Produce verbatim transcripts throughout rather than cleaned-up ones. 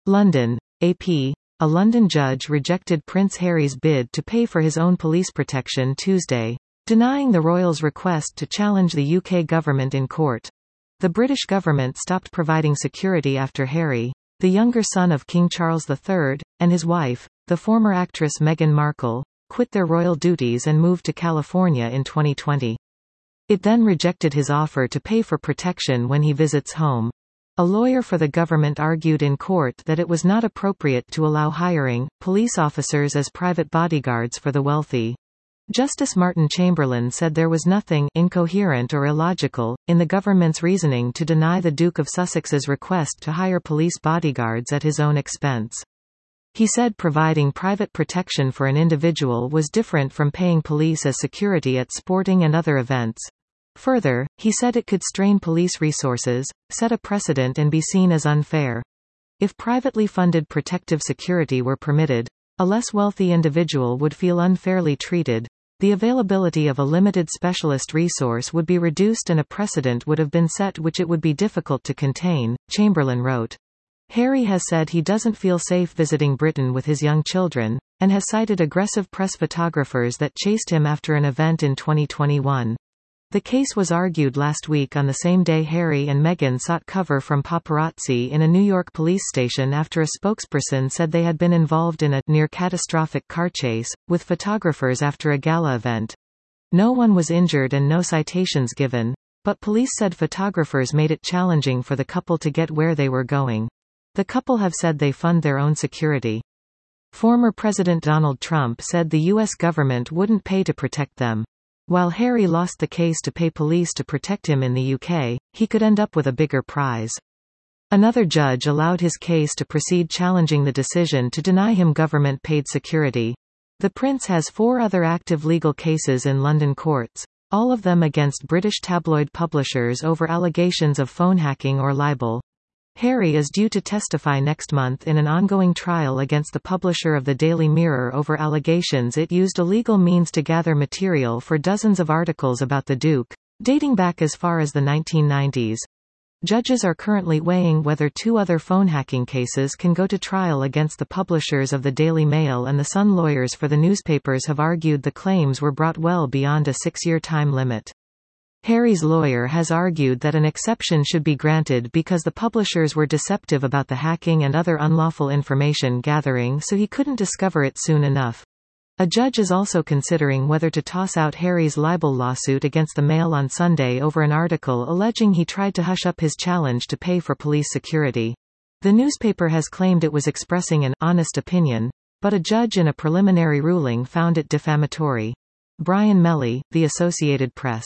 London. A P. A London judge rejected Prince Harry's bid to pay for his own police protection Tuesday, denying the royals' request to challenge the U K government in court. The British government stopped providing security after Harry, the younger son of King Charles the Third, and his wife, the former actress Meghan Markle, quit their royal duties and moved to California in twenty twenty. It then rejected his offer to pay for protection when he visits home. A lawyer for the government argued in court that it was not appropriate to allow hiring police officers as private bodyguards for the wealthy. Justice Martin Chamberlain said there was nothing incoherent or illogical in the government's reasoning to deny the Duke of Sussex's request to hire police bodyguards at his own expense. He said providing private protection for an individual was different from paying police as security at sporting and other events. Further, he said it could strain police resources, set a precedent and be seen as unfair. If privately funded protective security were permitted, a less wealthy individual would feel unfairly treated. The availability of a limited specialist resource would be reduced and a precedent would have been set which it would be difficult to contain, Chamberlain wrote. Harry has said he doesn't feel safe visiting Britain with his young children, and has cited aggressive press photographers that chased him after an event in twenty twenty-one. The case was argued last week on the same day Harry and Meghan sought cover from paparazzi in a New York police station after a spokesperson said they had been involved in a near-catastrophic car chase with photographers after a gala event. No one was injured and no citations given, but police said photographers made it challenging for the couple to get where they were going. The couple have said they fund their own security. Former President Donald Trump said the U S government wouldn't pay to protect them. While Harry lost the case to pay police to protect him in the U K, he could end up with a bigger prize. Another judge allowed his case to proceed, challenging the decision to deny him government-paid security. The prince has four other active legal cases in London courts, all of them against British tabloid publishers over allegations of phone hacking or libel. Harry is due to testify next month in an ongoing trial against the publisher of the Daily Mirror over allegations it used illegal means to gather material for dozens of articles about the Duke, dating back as far as the nineteen nineties. Judges are currently weighing whether two other phone hacking cases can go to trial against the publishers of the Daily Mail and the Sun. Lawyers for the newspapers have argued the claims were brought well beyond a six-year time limit. Harry's lawyer has argued that an exception should be granted because the publishers were deceptive about the hacking and other unlawful information gathering, so he couldn't discover it soon enough. A judge is also considering whether to toss out Harry's libel lawsuit against the Mail on Sunday over an article alleging he tried to hush up his challenge to pay for police security. The newspaper has claimed it was expressing an honest opinion, but a judge in a preliminary ruling found it defamatory. Brian Melly, The Associated Press.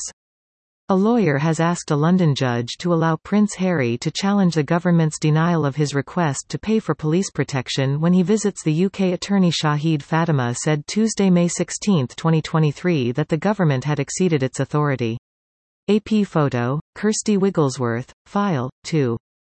A lawyer has asked a London judge to allow Prince Harry to challenge the government's denial of his request to pay for police protection when he visits the U K. Attorney Shahid Fatima said Tuesday, May sixteenth, twenty twenty-three that the government had exceeded its authority. A P photo, Kirsty Wigglesworth, File, two.